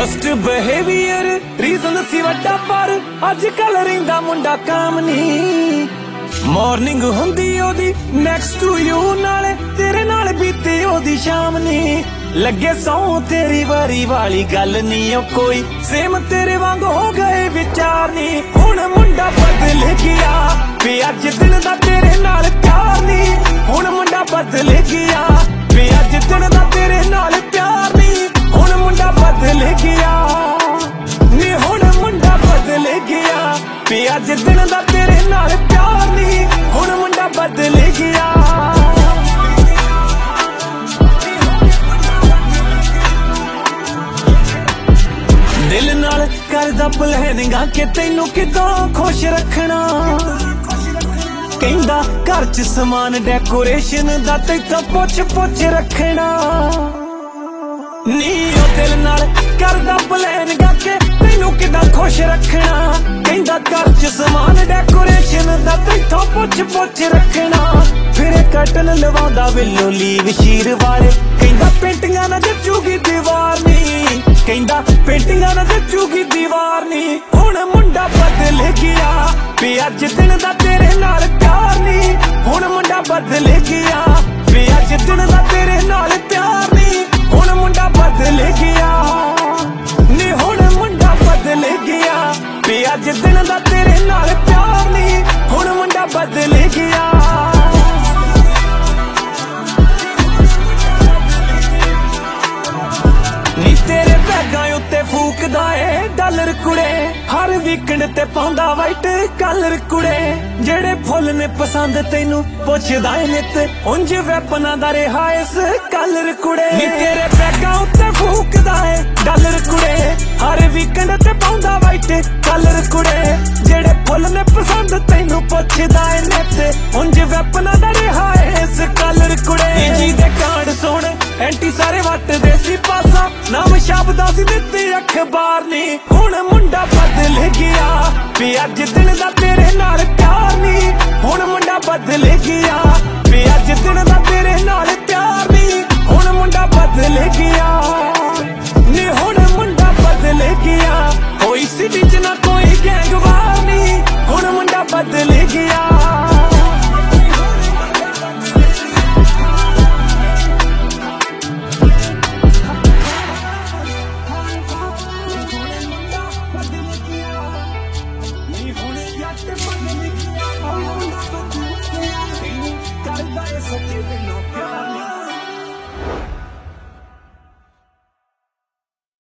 worst behaviour reason सी वड्डा पर अजकल रहिंदा मुंडा काम नहीं मॉर्निंग हुंदी ओदी नेक्स्ट टू यू नाले तेरे नाल बीती ओदी शाम नहीं लगे सौ तेरी वारी वाली गल नहीं ओ कोई सेम तेरे वांग हो गए विचार नहीं हुण मुंडा बदल गया वे अज दिन दा तेरे नाल प्यार नहीं हुण मुंडा बदल गया वे अज दिन दा तेरे नाल प्यार नहीं हुण मुंडा बदल गया नी हुण मुंडा बदल गया वे अज दिन दा तेरे नाल प्यार नहीं हुण मुंडा बदल गया दिल नाल करदा प्लैनिंगा कि तैनू किदां खुश रखना कहंदा घर च समान डेकोरेशन दा तैथों पुछ रखना नी ओ दिल नाल करदा प्लैनिंगा कि तैनू किदां खुश रखना कहंदा घर च समान डेकोरेशन दा तैथों पुछ रखना फिर कटन लवांदा विलो लीव शीर वाले कहंदा पेंटिंगां ना जचूगी दीवार नी कहंदा पेंटिंगां ना जचूगी दीवार नी हुण मुंडा बदल गया वे अज दिन दा तेरे नाल प्यार नी हुण मुंडा बदल गया वे अज दिन दा तेरे नाल प्यार नी हुण मुंडा बदल गया नी हुण मुंडा बदल गया वे अज दिन दा तेरे नाल प्यार नी हुण मुंडा बदल गया फूकदा है डॉलर कुड़े हर वीकेंड ते पाउंदा वाइट कलर कुड़े जेड़े फुल ने पसंद तैनू पुछदा है नित उंज वैपना दा रहा इस कलर कुड़े नी तेरे बैगां उत्ते फूकदा है डॉलर कुड़े हर वीकेंड ते पाउंदा वाइट कलर कुड़े जेड़े फुल ने पसंद तैनू पुछदा है नित उंज वैपना दा रहा इस कलर कुड़े जी दे कांड सुन एंटी सारे वट दे सी पासा नाम शब्दां सी दित्ती अखबार नी हुण मुंडा बदल गया वे अज दिन दा तेरे नाल प्यार नी हुण मुंडा बदल गया वे अज दिन दा तेरे नाल प्यार नी हुण मुंडा बदल गया नी हुण मुंडा बदल गया कोई सिटी च ना कोई गैंगवार नी हुण मुंडा बदल गया सच्ची दिलों प्यार